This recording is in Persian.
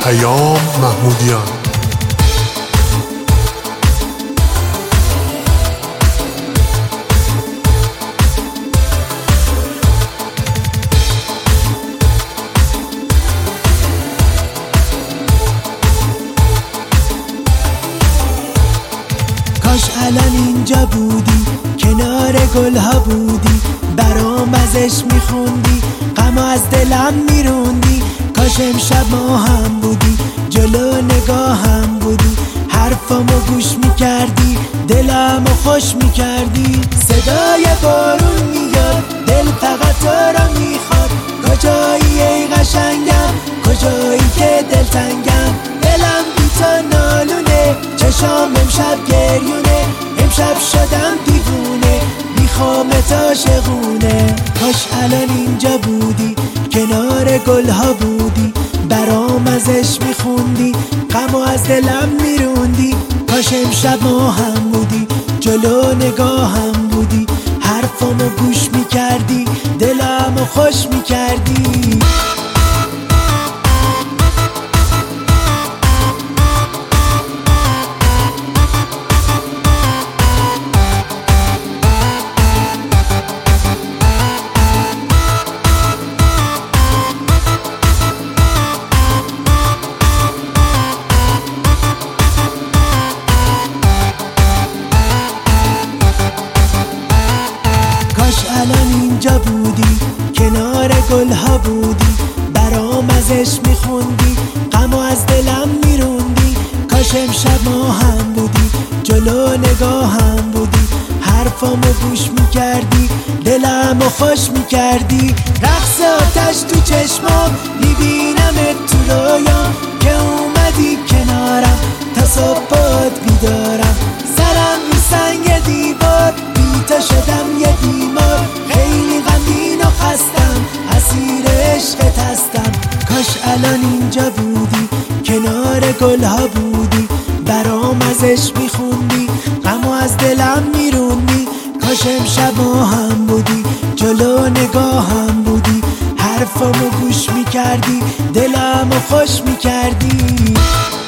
پیام محمودیان. کاش الان اینجا بودی، کنار گلها بودی، برام ازش میخوندی، غم از دلم میروندی. کاش امشب ما هم بودی، جلو نگاهم بودی، حرفامو گوش میکردی، دلمو خوش میکردی. صدای بارون میاد، دل فقط تو را میخواد. کجایی ای قشنگم، کجایی که دلتنگم. دلم بی تو نالونه، چشام امشب گریونه، امشب شدم دیوونه، میخوام عاشقونه. کاش الان اینجا بودی، کنار گلها بودی، برام ازش میخوندی، غمو از دلم میروندی. کاش امشب ما هم بودی، جلو نگاهم بودی، حرفامو گوش میکردی، دلمو خوش میکردی. الان اینجا بودی، کنار گلها بودی، برام ازش میخوندی، غمو از دلم میروندی. کاش امشب ما هم بودی، جلو نگاهم بودی، حرفامو گوش میکردی، دلمو خوش میکردی. رقص آتش تو چشمام، میبینمت تو رویام، که اومدی کنارم، تا صبح باد بیدارم. سرم رو سنگ دیوار، بی تو شدم یه بیمار، خیلی غمگین و خستم، اسیر عشقت هستم. کاش الان اینجا بودی، کنار گلها بودی، برام ازش میخوندی، غمو از دلم میروندی. کاش امشب ما هم بودی، جلو نگاهم بودی، حرفامو گوش میکردی، دلمو خوش میکردی.